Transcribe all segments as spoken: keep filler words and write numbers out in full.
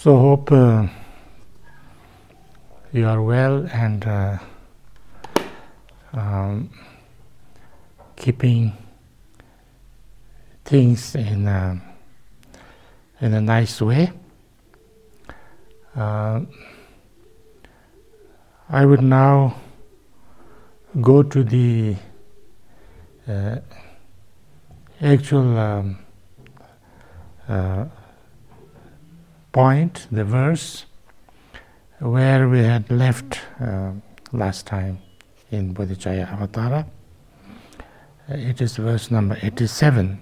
So hope uh, you are well and uh, um, keeping things in a, in a nice way. Uh, I would now go to the uh, actual um, uh, point, the verse where we had left uh, last time in Bodhicaya Avatara. Uh, it is verse number eighty-seven.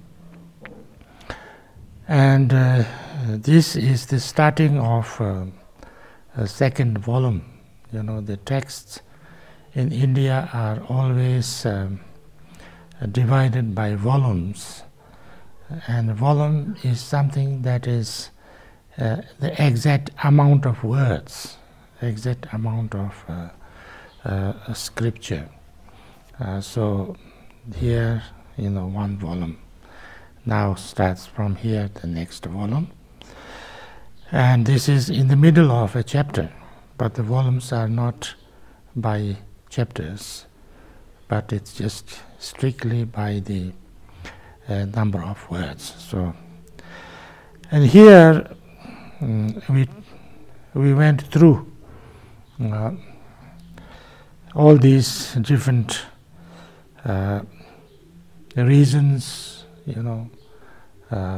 And uh, this is the starting of uh, a second volume. You know, the texts in India are always um, divided by volumes. And a volume is something that is uh, the exact amount of words, exact amount of uh, uh, scripture. Uh, so here, you know, one volume. Now starts from here the next volume. And this is in the middle of a chapter, but the volumes are not by chapters, but it's just strictly by the uh, number of words. So, and here um, we we went through uh, all these different uh, reasons, you know, uh,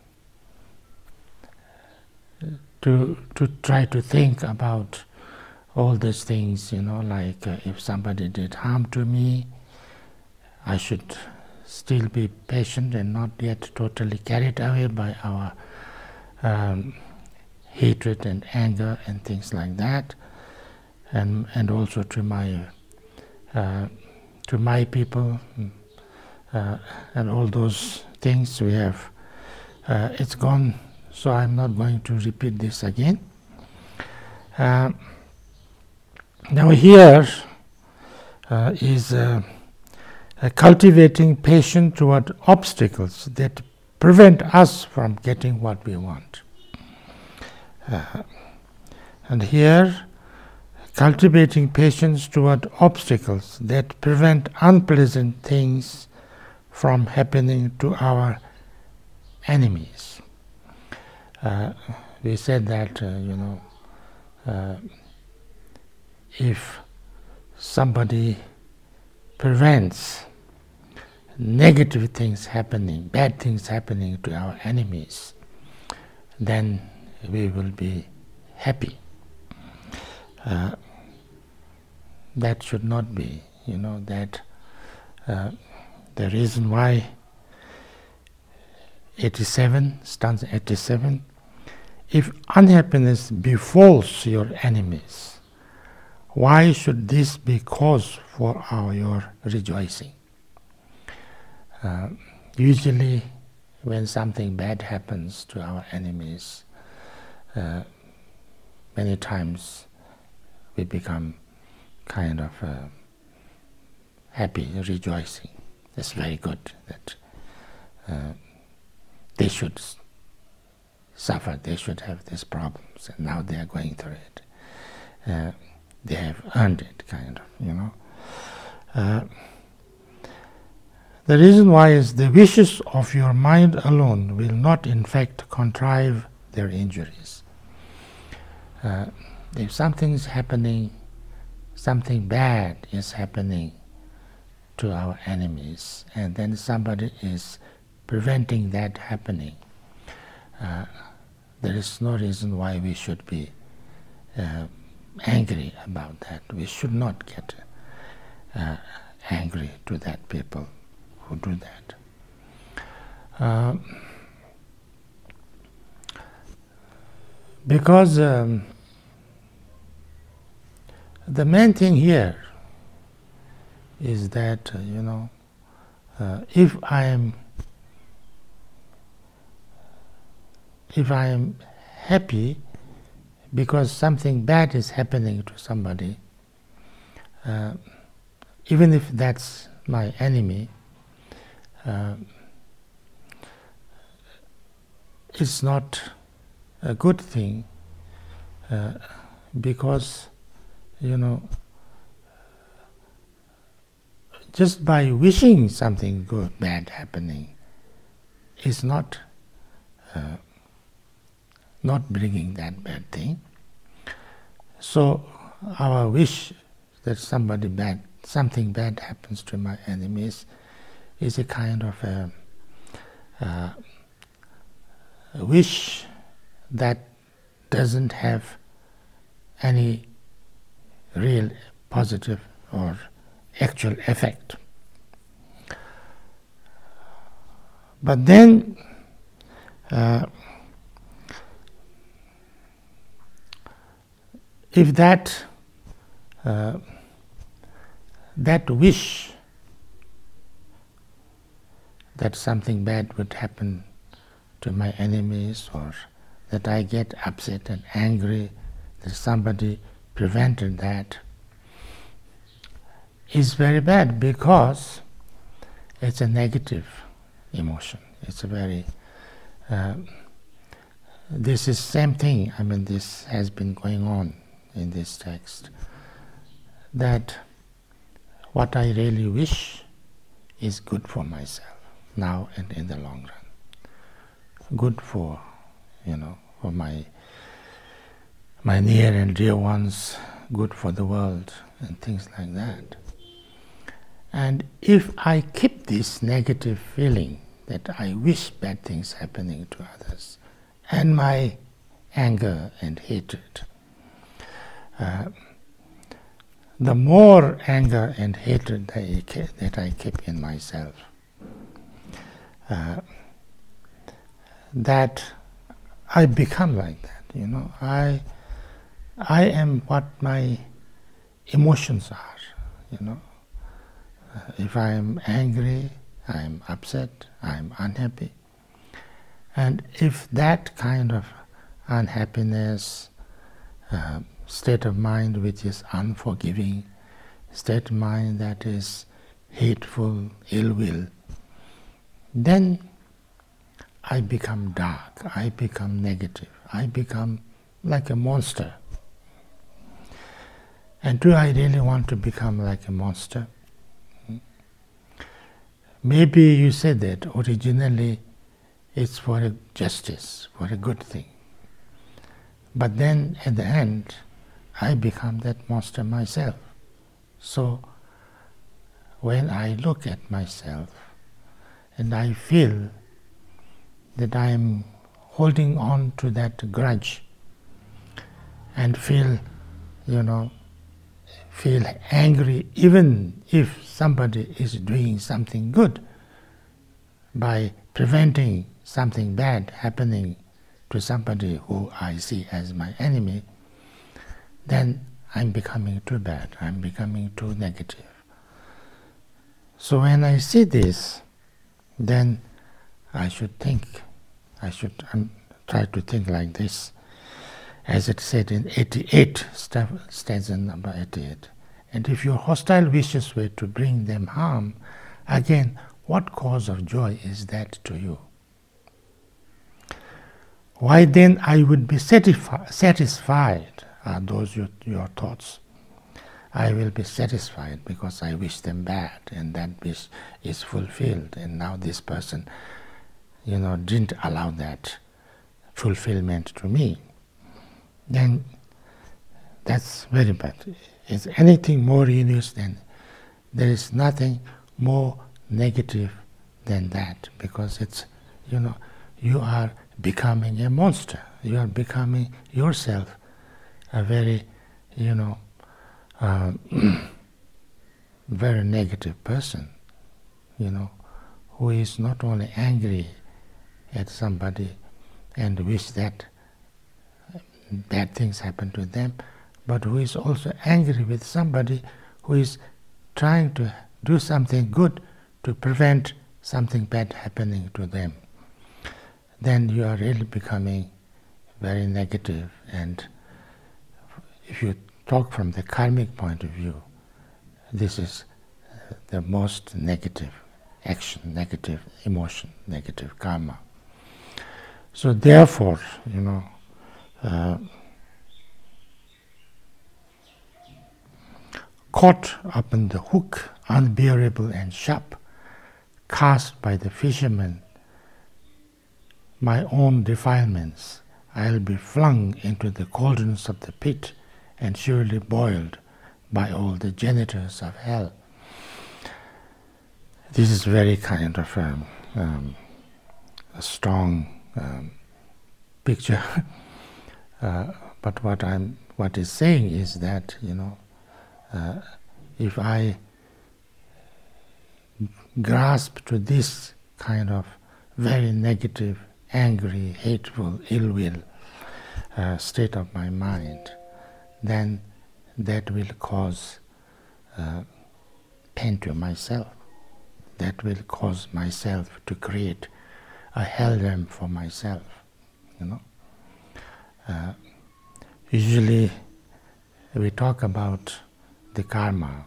to to try to think about all these things, you know, like uh, if somebody did harm to me, I should still be patient and not yet totally carried away by our um, hatred and anger and things like that, and and also to my uh, to my people uh, and all those things we have. Uh, it's gone, so I'm not going to repeat this again. Uh, now here uh, is uh, uh, cultivating patience toward obstacles that prevent us from getting what we want. Uh, and here, cultivating patience toward obstacles that prevent unpleasant things from happening to our enemies. Uh, we said that, uh, you know, uh, if somebody prevents negative things happening, bad things happening to our enemies, then we will be happy. Uh, that should not be, you know, that uh, the reason why eighty-seven, stanza eighty-seven, if unhappiness befalls your enemies, why should this be cause for our your rejoicing? Uh, usually when something bad happens to our enemies, uh, many times we become kind of uh, happy, rejoicing. It's very good that uh, they should suffer, they should have these problems, and now they are going through it. Uh, they have earned it, kind of, you know. Uh, the reason why is the wishes of your mind alone will not in fact contrive their injuries. Uh, if something is happening, something bad is happening to our enemies, and then somebody is preventing that happening, uh, there is no reason why we should be uh, angry about that. We should not get uh, angry to that people who do that. Uh, because um, the main thing here is that, uh, you know, uh, if I am if I am happy because something bad is happening to somebody, uh, even if that's my enemy, uh, it's not a good thing, uh, because, you know, just by wishing something good, bad happening, is not uh, not bringing that bad thing. So our wish that somebody bad, something bad happens to my enemies, is a kind of a, uh, a wish that doesn't have any real positive or actual effect. But then uh, if that uh, that wish that something bad would happen to my enemies, or that I get upset and angry that somebody prevented that, is very bad, because it's a negative emotion. It's a very uh, this is same thing. I mean, this has been going on in this text, that what I really wish is good for myself now and in the long run, good for, you know, for my my near and dear ones, good for the world, and things like that. And if I keep this negative feeling that I wish bad things happening to others, and my anger and hatred, uh, the more anger and hatred that I keep, that I keep in myself, uh, that I become like that. You know, I I am what my emotions are. You know, uh, if I am angry, I am upset, I am unhappy, and if that kind of unhappiness, uh, state of mind which is unforgiving, state of mind that is hateful, ill will, then I become dark, I become negative, I become like a monster. And do I really want to become like a monster? Maybe you said that originally it's for a justice, for a good thing. But then at the end, I become that monster myself. So when I look at myself and I feel that I am holding on to that grudge, and feel, you know, feel angry even if somebody is doing something good by preventing something bad happening to somebody who I see as my enemy, then I'm becoming too bad, I'm becoming too negative. So when I see this, then I should think, I should um, try to think like this, as it said in eighty-eight, stanza number eighty-eight. And if your hostile wishes were to bring them harm, again, what cause of joy is that to you? Why then I would be satisfi- satisfied, are those your, your thoughts. I will be satisfied because I wish them bad, and that wish is fulfilled, and now this person, you know, didn't allow that fulfillment to me. Then that's very bad. Is anything more heinous than, there is nothing more negative than that, because it's, you know, you are becoming a monster. You are becoming yourself a very, you know, um, very negative person, you know, who is not only angry at somebody and wish that bad things happen to them, but who is also angry with somebody who is trying to do something good to prevent something bad happening to them. Then you are really becoming very negative, and if you talk from the karmic point of view, this is the most negative action, negative emotion, negative karma. So therefore, you know, uh, caught upon the hook, unbearable and sharp, cast by the fisherman, my own defilements, I'll be flung into the cauldrons of the pit and surely boiled by all the janitors of hell. This is very kind of um, um, a strong um, picture. uh, but what I'm, what is saying is that, you know, uh, if I grasp to this kind of very negative, angry, hateful, ill will uh, state of my mind, then that will cause uh, pain to myself. That will cause myself to create a hell realm for myself. You know, uh, usually we talk about the karma,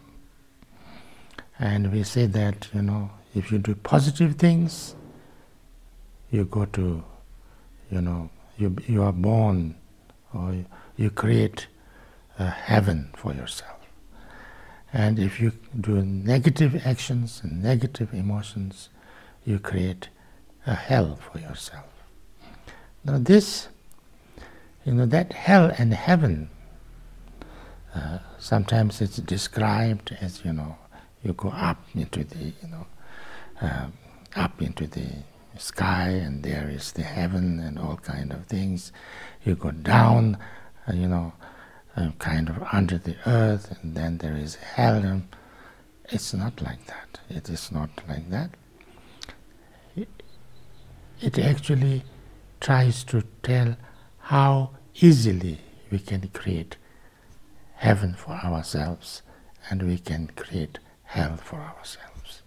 and we say that, you know, if you do positive things, you go to, you know, you you are born, or you, you create a heaven for yourself. And if you do negative actions and negative emotions, you create a hell for yourself. Now this, you know, that hell and heaven, uh, sometimes it's described as, you know, you go up into the, you know, uh, up into the sky, and there is the heaven and all kind of things. You go down, uh, you know, uh, kind of under the earth, and then there is hell. And it's not like that. It is not like that. It, it actually tries to tell how easily we can create heaven for ourselves, and we can create hell for ourselves.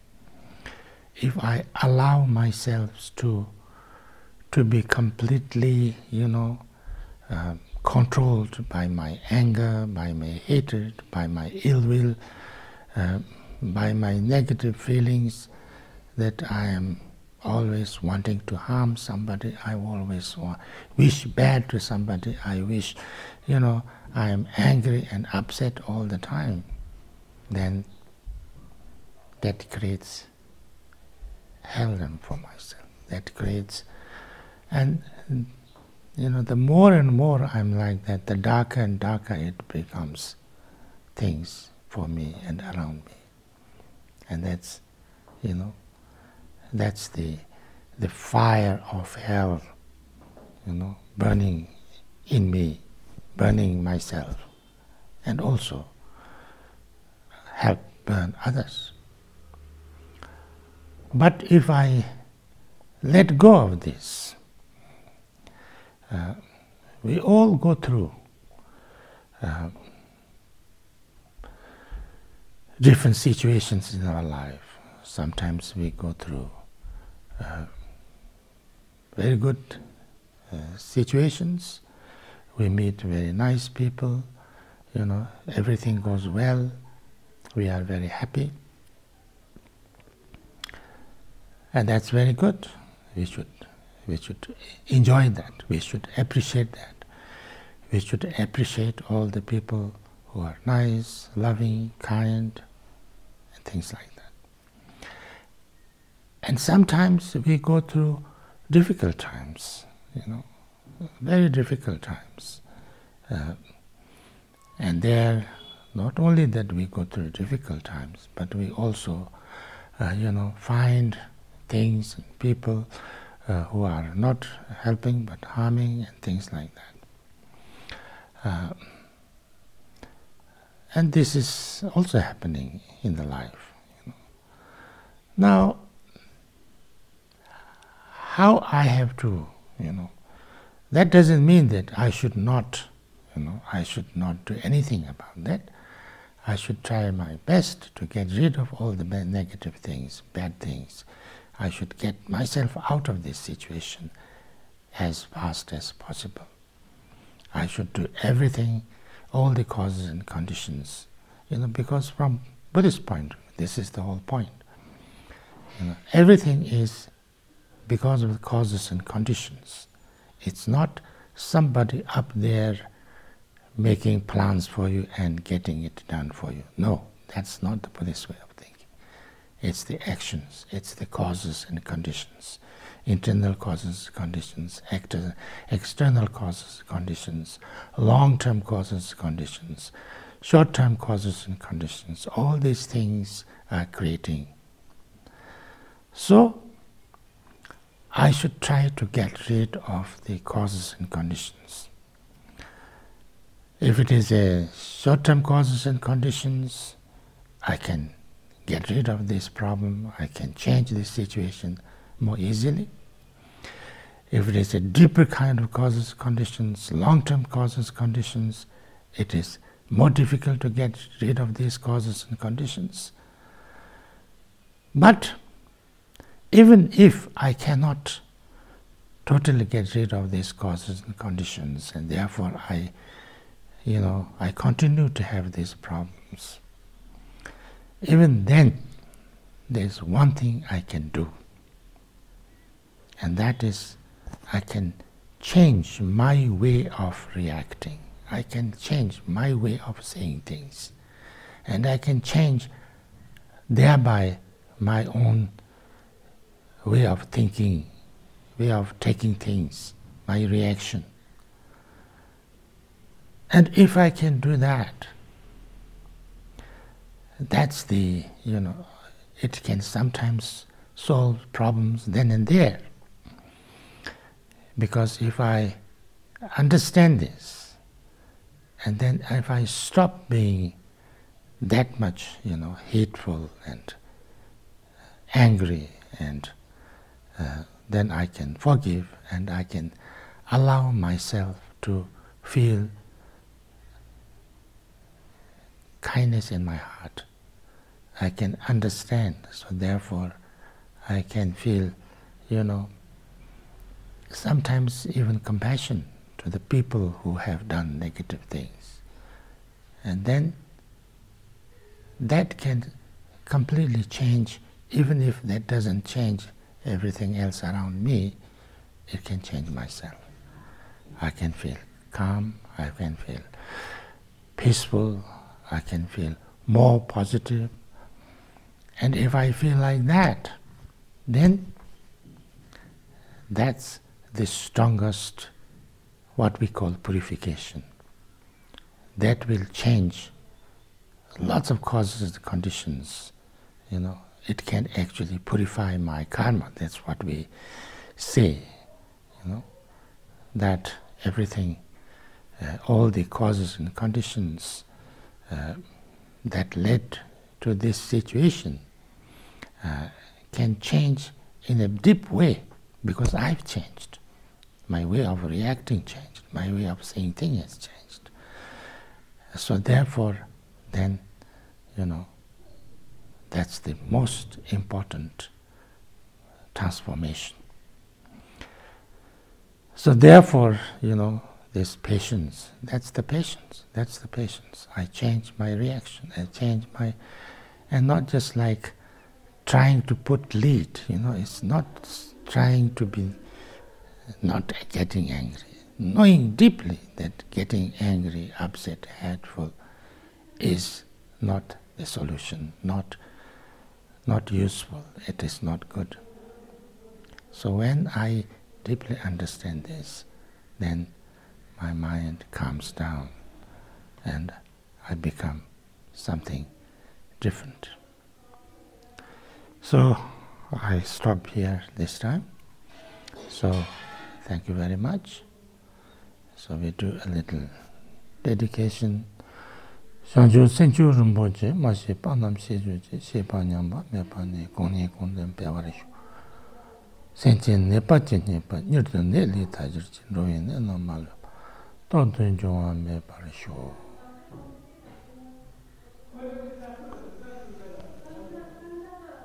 If I allow myself to to be completely, you know, uh, controlled by my anger, by my hatred, by my ill will, uh, by my negative feelings, that I am always wanting to harm somebody, I always want, wish bad to somebody, I wish, you know, I am angry and upset all the time, then that creates hell for myself. That creates, and you know, the more and more I'm like that, the darker and darker it becomes things for me and around me. And that's, you know, that's the the fire of hell, you know, burning in me, burning myself, and also help burn others. But if I let go of this, uh, we all go through uh, different situations in our life. Sometimes we go through uh, very good uh, situations. We meet very nice people, you know, everything goes well, we are very happy. And that's very good. We should, we should enjoy that. We should appreciate that. We should appreciate all the people who are nice, loving, kind, and things like that. And sometimes we go through difficult times, you know, very difficult times. Uh, and there, not only that we go through difficult times, but we also, uh, you know, find things and people uh, who are not helping but harming and things like that. Uh, and this is also happening in the life. You know. Now, how I have to, you know, that doesn't mean that I should not, you know, I should not do anything about that. I should try my best to get rid of all the bad, negative things, bad things. I should get myself out of this situation as fast as possible. I should do everything, all the causes and conditions, you know, because from Buddhist point, this is the whole point. You know, everything is because of the causes and conditions. It's not somebody up there making plans for you and getting it done for you. No, that's not the Buddhist way of thinking. It's the actions, it's the causes and conditions, internal causes, conditions, exter- external causes, conditions, long-term causes, conditions, short-term causes and conditions. All these things are creating. So, I should try to get rid of the causes and conditions. If it is a short-term causes and conditions, I can get rid of this problem, I can change this situation more easily. If it is a deeper kind of causes, conditions, long-term causes, conditions, it is more difficult to get rid of these causes and conditions. But even if I cannot totally get rid of these causes and conditions, and therefore I, you know, I continue to have these problems, even then there's one thing I can do, and that is I can change my way of reacting. I can change my way of saying things, and I can change thereby my own way of thinking, way of taking things, my reaction. And if I can do that, that's the, you know, it can sometimes solve problems then and there. Because if I understand this, and then if I stop being that much, you know, hateful and angry, and uh, then I can forgive, and I can allow myself to feel kindness in my heart. I can understand, so therefore I can feel, you know, sometimes even compassion to the people who have done negative things. And then that can completely change, even if that doesn't change everything else around me, it can change myself. I can feel calm, I can feel peaceful, I can feel more positive. And if I feel like that, then that's the strongest, what we call purification. That will change lots of causes and conditions. You know, it can actually purify my karma. That's what we say. You know, that everything, uh, all the causes and conditions uh, that led to this situation uh, can change in a deep way, because I've changed. My way of reacting changed. My way of saying things has changed. So therefore, then, you know, that's the most important transformation. So therefore, you know, this patience, that's the patience, that's the patience. I change my reaction, I change my, and not just like trying to put lead, you know, it's not trying to be not getting angry, knowing deeply that getting angry, upset, hateful is not the solution, not not useful, it is not good. So when I deeply understand this, then my mind calms down and I become something different. So I stop here this time. So thank you very much. So we do a little dedication. Shanju senchu rinpoche ma she panam sheju je she pa nyamba me pa ne kongni kongden pe warishu. Senche ne pa che ne pa nyurdo ne li tajir che roye ne no malo. Tonton jongwa me parishu.